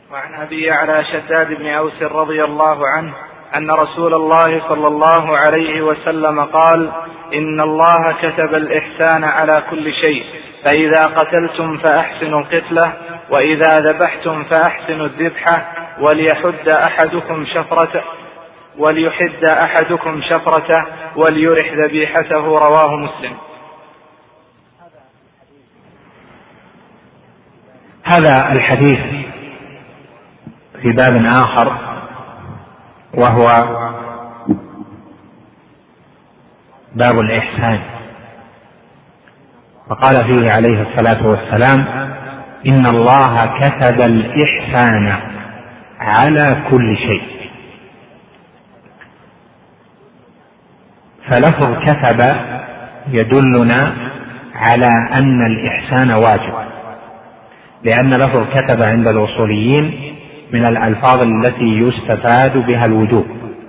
وعن أبي يعلى شداد بن أوس رضي الله عنه أن رسول الله صلى الله عليه وسلم قال: إن الله كتب الإحسان على كل شيء، فإذا قتلتم فأحسنوا القتلة، وإذا ذبحتم فأحسنوا الذبحة، وليحد أحدكم شفرته وليرح ذبيحته. رواه مسلم. هذا الحديث في باب آخر، وهو باب الإحسان، فقال فيه عليه الصلاة والسلام: إن الله كتب الإحسان على كل شيء. فلفظ كتب يدلنا على أن الإحسان واجب، لأن لفظ كتب عند الأصوليين من الألفاظ التي يستفاد بها الوجوب،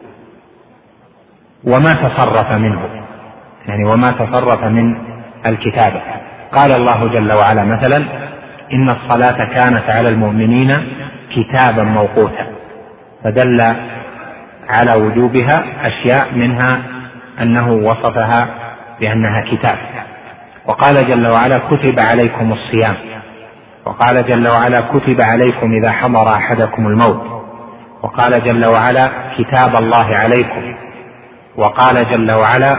وما تصرف منه، يعني وما تصرف من الكتابة. قال الله جل وعلا مثلا: إن الصلاة كانت على المؤمنين كتابا موقوتا، فدل على وجوبها أشياء، منها أنه وصفها بأنها كتاب. وقال جل وعلا: كتب عليكم الصيام. وقال جل وعلا: كتب عليكم إذا حضر أحدكم الموت. وقال جل وعلا: كتاب الله عليكم. وقال جل وعلا: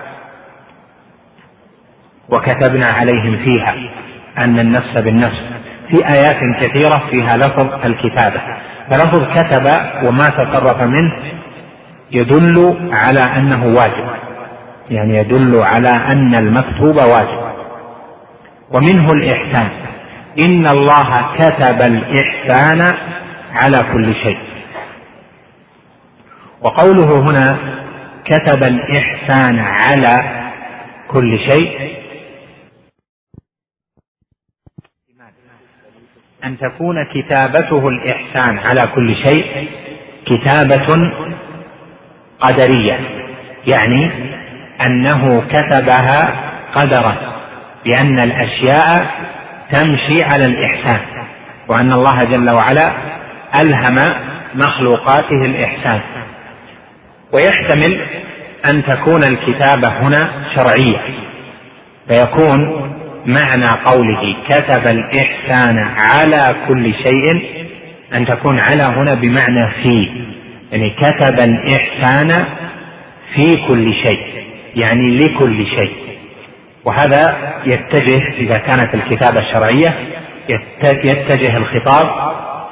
وكتبنا عليهم فيها أن النفس بالنفس. في آيات كثيرة فيها لفظ الكتابة. فلفظ كتب وما تصرف منه يدل على أنه واجب، يعني يدل على أن المكتوب واجب. ومنه الإحسان: إن الله كتب الإحسان على كل شيء. وقوله هنا كتب الإحسان على كل شيء، أن تكون كتابته الإحسان على كل شيء كتابة قدرية، يعني أنه كتبها قدرا، لأن الأشياء تمشي على الإحسان، وأن الله جل وعلا ألهم مخلوقاته الإحسان. ويحتمل أن تكون الكتابة هنا شرعية، فيكون معنى قوله كتب الإحسان على كل شيء أن تكون على هنا بمعنى في، يعني كتب الإحسان في كل شيء، يعني لكل شيء. وهذا يتجه، إذا كانت الكتابة الشرعية يتجه الخطاب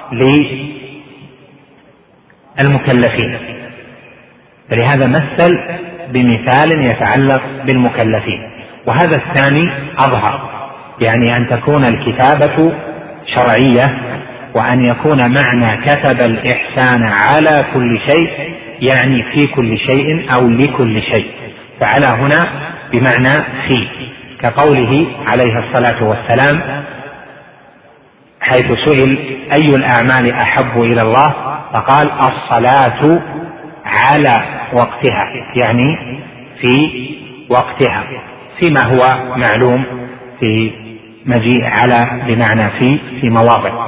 للمكلفين، فلهذا مثل بمثال يتعلق بالمكلفين. وهذا الثاني أظهر، يعني أن تكون الكتابة شرعية، وأن يكون معنى كتب الإحسان على كل شيء يعني في كل شيء أو لكل شيء. فعلى هنا بمعنى في، كقوله عليه الصلاة والسلام حيث سئل أي الأعمال أحب إلى الله فقال: الصلاة على وقتها، يعني في وقتها، فيما هو معلوم في مجيء على بمعنى في مواضع،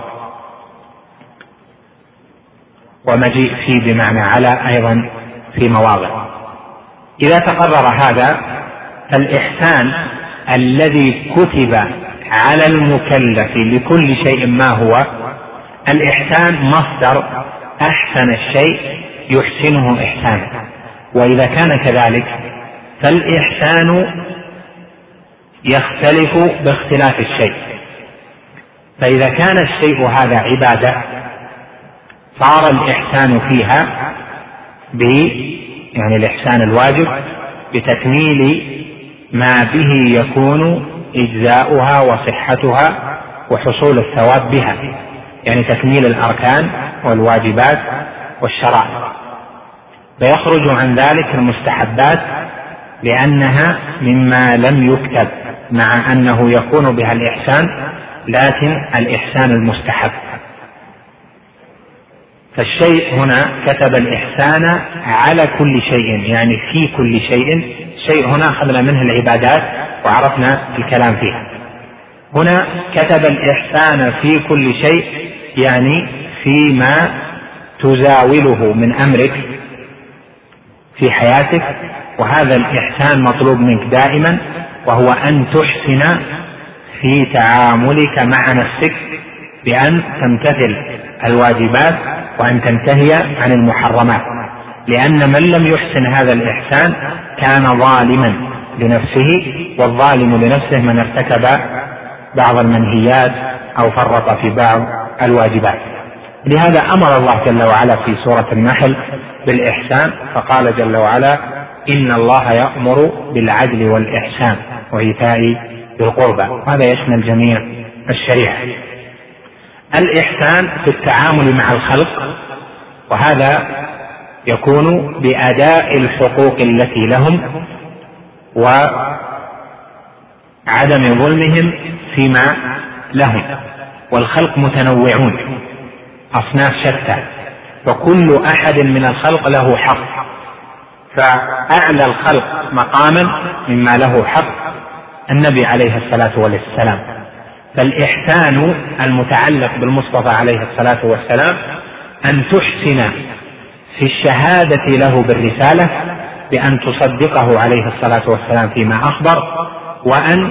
ومجيء في بمعنى على أيضا في مواضع. إذا تقرر هذا، فالإحسان الذي كتب على المكلف لكل شيء ما هو؟ الإحسان مصدر أحسن الشيء يحسنه إحسانا. وإذا كان كذلك فالإحسان يختلف باختلاف الشيء. فإذا كان الشيء هذا عبادة صار الإحسان فيها يعني الإحسان الواجب بتكميل ما به يكون إجزاؤها وصحتها وحصول الثواب بها، يعني تكميل الأركان والواجبات والشرائع. فيخرج عن ذلك المستحبات لأنها مما لم يكتب، مع أنه يكون بها الإحسان، لكن الإحسان المستحب. فالشيء هنا كتب الإحسان على كل شيء، يعني في كل شيء. شيء هنا أخذنا منه العبادات وعرفنا الكلام فيها. هنا كتب الإحسان في كل شيء، يعني فيما تزاوله من أمرك في حياتك، وهذا الإحسان مطلوب منك دائما، وهو أن تحسن في تعاملك مع نفسك بأن تمتثل الواجبات وأن تنتهي عن المحرمات، لأن من لم يحسن هذا الإحسان كان ظالما لنفسه، والظالم لنفسه من ارتكب بعض المنهيات أو فرط في بعض الواجبات. لهذا أمر الله جل وعلا في سورة النحل بالإحسان، فقال جل وعلا: إن الله يأمر بالعدل والإحسان وإيتاء ذي القربى. وهذا يشمل جميع الشريعة. الإحسان في التعامل مع الخلق، وهذا يكون بأداء الحقوق التي لهم وعدم ظلمهم فيما لهم. والخلق متنوعون أصناف شتى، وكل أحد من الخلق له حق، فأعلى الخلق مقاما مما له حق النبي عليه الصلاة والسلام. فالإحسان المتعلق بالمصطفى عليه الصلاة والسلام أن تحسن في الشهادة له بالرسالة بأن تصدقه عليه الصلاة والسلام فيما أخبر، وأن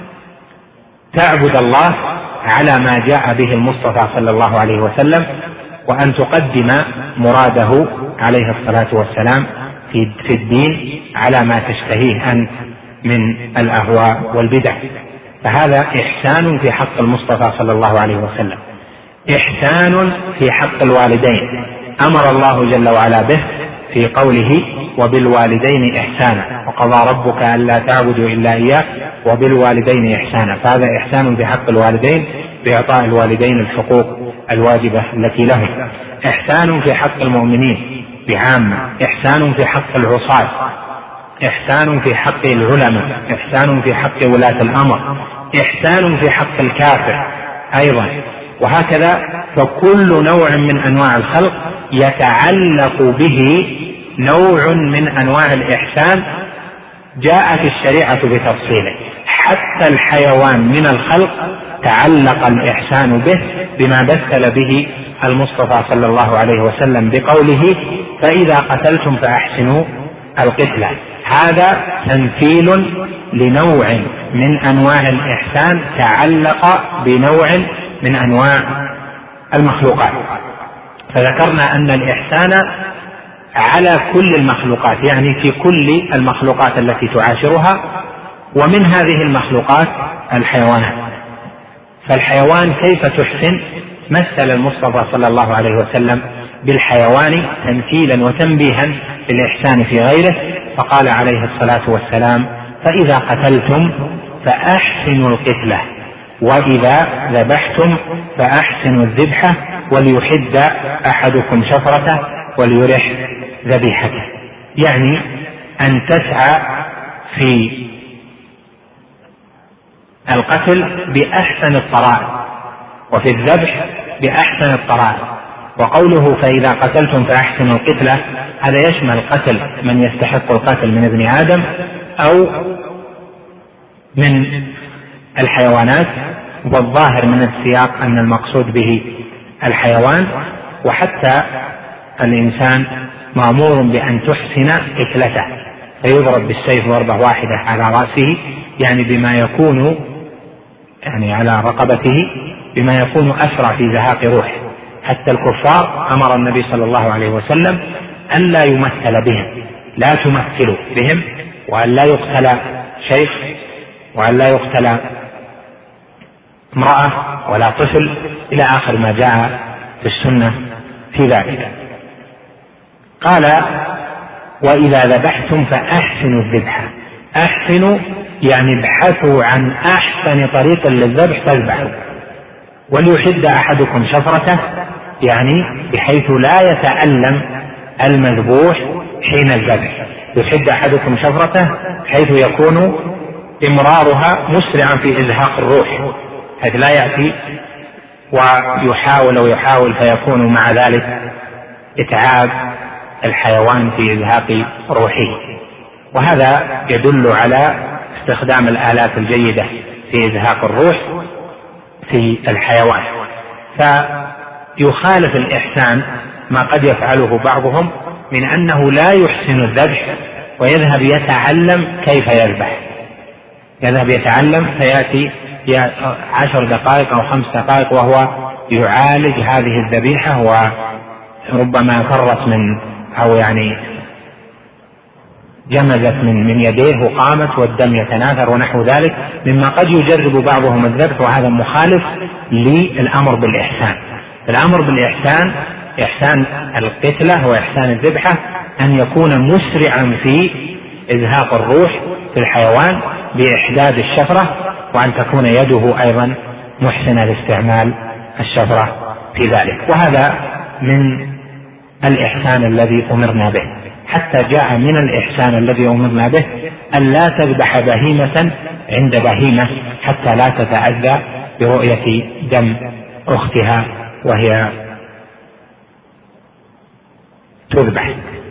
تعبد الله على ما جاء به المصطفى صلى الله عليه وسلم، وأن تقدم مراده عليه الصلاة والسلام في الدين على ما تشتهيه أنت من الأهواء والبدع. فهذا إحسان في حق المصطفى صلى الله عليه وسلم. إحسان في حق الوالدين أمر الله جل وعلا به في قوله: وبالوالدين إحسانا، وقضى ربك ألا تعبدوا إلا إياه وبالوالدين إحسانا. فهذا إحسان في حق الوالدين بإعطاء الوالدين الحقوق الواجبة التي لهم. إحسان في حق المؤمنين بعامة، إحسان في حق العصاة، إحسان في حق العلماء، إحسان في حق ولاة الأمر، إحسان في حق الكافر أيضا، وهكذا. فكل نوع من أنواع الخلق يتعلق به نوع من أنواع الإحسان جاءت الشريعة بتفصيله. حتى الحيوان من الخلق تعلق الإحسان به بما مثل به المصطفى صلى الله عليه وسلم بقوله: فإذا قتلتم فأحسنوا القتلة. هذا تمثيل لنوع من أنواع الإحسان تعلق بنوع من أنواع المخلوقات. فذكرنا أن الإحسان على كل المخلوقات، يعني في كل المخلوقات التي تعاشرها، ومن هذه المخلوقات الحيوانات. فالحيوان كيف تحسن؟ مثل المصطفى صلى الله عليه وسلم بالحيوان تمثيلا وتنبيها بالإحسان في غيره، فقال عليه الصلاة والسلام: فإذا قتلتم فأحسنوا القتلة، وإذا ذبحتم فأحسنوا الذبحة، وليحد أحدكم شفرته وليرح ذبيحته. يعني أن تسعى في القتل بأحسن الطرائق، وفي الذبح بأحسن الطرائق. وقوله فإذا قتلتم فأحسنوا القتلة هذا يشمل قتل من يستحق القتل من ابن آدم أو من الحيوانات، والظاهر من السياق أن المقصود به الحيوان. وحتى الإنسان مأمور بأن تحسن قتلته، فيضرب بالسيف ضربة واحدة على رأسه، يعني بما يكون يعني على رقبته بما يكون أسرع في زهاق روحه. حتى الكفار أمر النبي صلى الله عليه وسلم أن لا يمثل بهم، لا تمثلوا بهم، وأن لا يقتل شيخ، وأن لا يقتل امرأة ولا طفل، إلى آخر ما جاء في السنة في ذلك. قال: وإذا ذبحتم فأحسنوا الذبحة. أحسنوا يعني ابحثوا عن أحسن طريق للذبح فاذبحوا. وليحد أحدكم شفرته، يعني بحيث لا يتألم المذبوح حين الذبح. يحد أحدكم شفرته حيث يكون إمرارها مسرعا في إزهاق الروح، حيث لا يأتي ويحاول فيكون مع ذلك إتعاب الحيوان في إزهاق روحه. وهذا يدل على استخدام الآلات الجيدة في إزهاق الروح في الحيوان. يخالف الإحسان ما قد يفعله بعضهم من أنه لا يحسن الذبح ويذهب يتعلم كيف يذبح، يذهب يتعلم فيأتي 10 دقائق أو 5 دقائق وهو يعالج هذه الذبيحة، وربما فرت من أو يعني جمدت من يديه وقامت والدم يتناثر ونحو ذلك مما قد يجرب بعضهم الذبح، وهذا مخالف للأمر بالإحسان. الأمر بالإحسان إحسان القتلة وإحسان الذبحة أن يكون مسرعا في إزهاق الروح في الحيوان بإحداد الشفرة، وأن تكون يده أيضا محسنة لاستعمال الشفرة في ذلك. وهذا من الإحسان الذي أمرنا به، حتى جاء من الإحسان الذي أمرنا به أن لا تذبح بهيمة عند بهيمة حتى لا تتأذى برؤية دم أختها وهي تذبح.